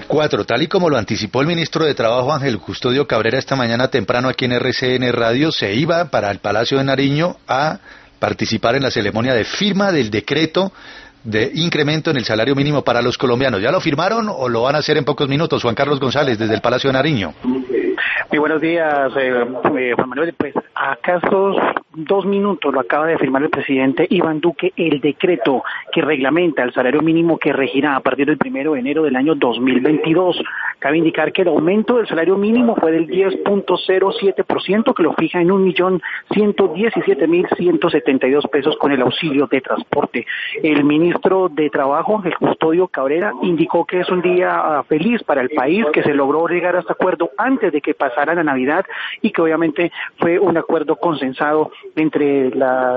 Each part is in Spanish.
4, tal y como lo anticipó el ministro de Trabajo Ángel Custodio Cabrera esta mañana temprano aquí en RCN Radio, se iba para el Palacio de Nariño a participar en la ceremonia de firma del decreto de incremento en el salario mínimo para los colombianos. ¿Ya lo firmaron o lo van a hacer en pocos minutos? Juan Carlos González, desde el Palacio de Nariño. Muy buenos días, Juan Manuel. Pues a escasos 2 minutos lo acaba de firmar el presidente Iván Duque, el decreto que reglamenta el salario mínimo que regirá a partir del 1 de enero del año 2022. Cabe indicar que el aumento del salario mínimo fue del 10.07%, que lo fija en 1.117.172 pesos con el auxilio de transporte. El ministro de Trabajo, Ángel Custodio Cabrera, indicó que es un día feliz para el país, que se logró llegar a este acuerdo antes de que pasara la Navidad y que obviamente fue un acuerdo consensado entre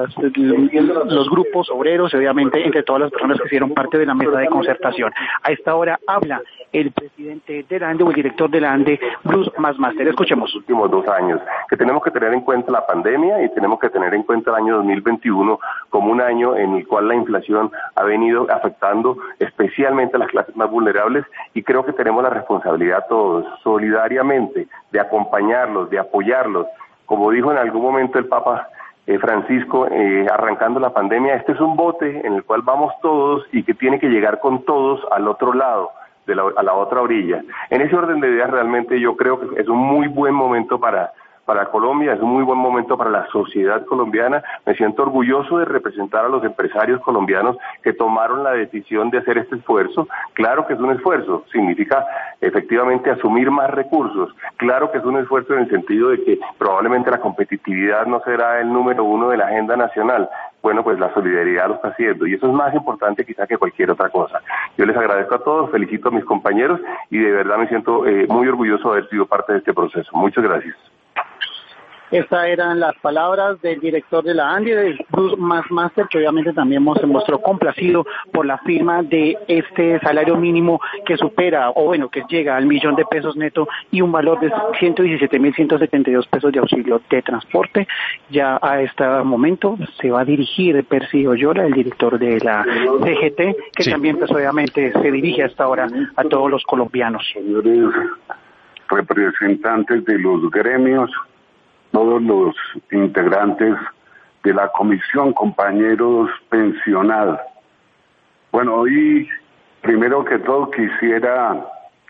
los grupos obreros y obviamente entre todas las personas que hicieron parte de la mesa de concertación. A esta hora habla el presidente de la ANDE o el director de la ANDE, Bruce Masmaster. Escuchemos. Los últimos 2 años, que tenemos que tener en cuenta la pandemia y tenemos que tener en cuenta el año 2021 como un año en el cual la inflación ha venido afectando especialmente a las clases más vulnerables, y creo que tenemos la responsabilidad todos, solidariamente, de acompañarlos, de apoyarlos. Como dijo en algún momento el Papa Francisco, arrancando la pandemia, este es un bote en el cual vamos todos y que tiene que llegar con todos al otro lado, a la otra orilla. En ese orden de ideas, realmente yo creo que es un muy buen momento para Colombia, es un muy buen momento para la sociedad colombiana. Me siento orgulloso de representar a los empresarios colombianos que tomaron la decisión de hacer este esfuerzo. Claro que es un esfuerzo, significa efectivamente asumir más recursos. Claro que es un esfuerzo en el sentido de que probablemente la competitividad no será el número 1 de la agenda nacional. Bueno, pues la solidaridad lo está haciendo y eso es más importante quizá que cualquier otra cosa. Yo les agradezco a todos, felicito a mis compañeros y de verdad me siento muy orgulloso de haber sido parte de este proceso. Muchas gracias. Estas eran las palabras del director de la ANDE, de Bruce Masmaster, que obviamente también se mostró complacido por la firma de este salario mínimo que supera, o bueno, que llega al 1.000.000 de pesos neto y un valor de 117.172 pesos de auxilio de transporte. Ya a este momento se va a dirigir Percy Oyola, el director de la CGT, que sí, también pues obviamente se dirige hasta ahora a todos los colombianos. Señores representantes de los gremios, todos los integrantes de la comisión, compañeros pensionados. Bueno, hoy, primero que todo, quisiera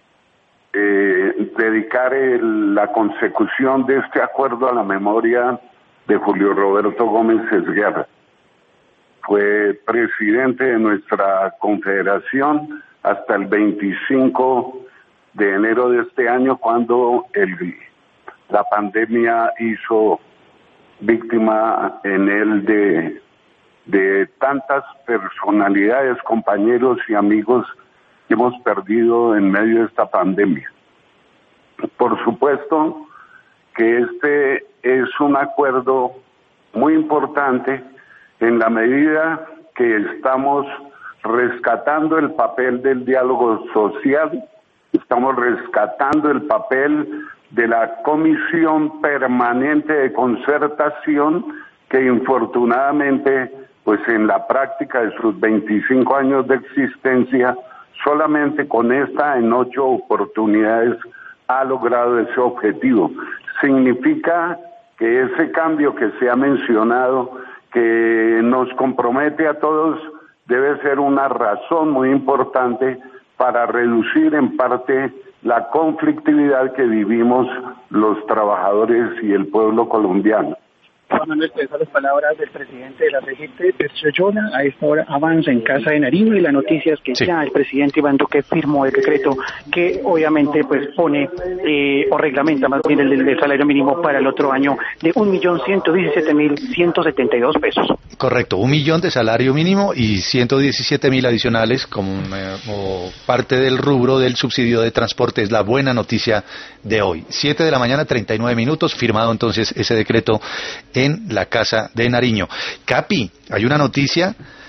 dedicar la consecución de este acuerdo a la memoria de Julio Roberto Gómez Esguerra. Fue presidente de nuestra confederación hasta el 25 de enero de este año, cuando la pandemia hizo víctima en él de tantas personalidades, compañeros y amigos que hemos perdido en medio de esta pandemia. Por supuesto que este es un acuerdo muy importante en la medida que estamos rescatando el papel del diálogo social, estamos rescatando el papel de la Comisión Permanente de Concertación, que infortunadamente, pues en la práctica de sus 25 años de existencia, solamente con esta en 8 oportunidades ha logrado ese objetivo. Significa que ese cambio que se ha mencionado, que nos compromete a todos, debe ser una razón muy importante para reducir en parte la conflictividad que vivimos los trabajadores y el pueblo colombiano. Juan Manuel, las palabras del presidente de la CGT, Percy Oyola. A esta hora avanza en Casa de Nariño y la noticia es que ya el presidente Iván Duque firmó el decreto que obviamente pues pone o reglamenta más bien el salario mínimo para el otro año de 1.117.172 pesos. Correcto, 1.000.000 de salario mínimo y 117.000 adicionales como parte del rubro del subsidio de transporte. Es la buena noticia de hoy. 7 de la mañana, 39 minutos, firmado entonces ese decreto en la Casa de Nariño. Capi, hay una noticia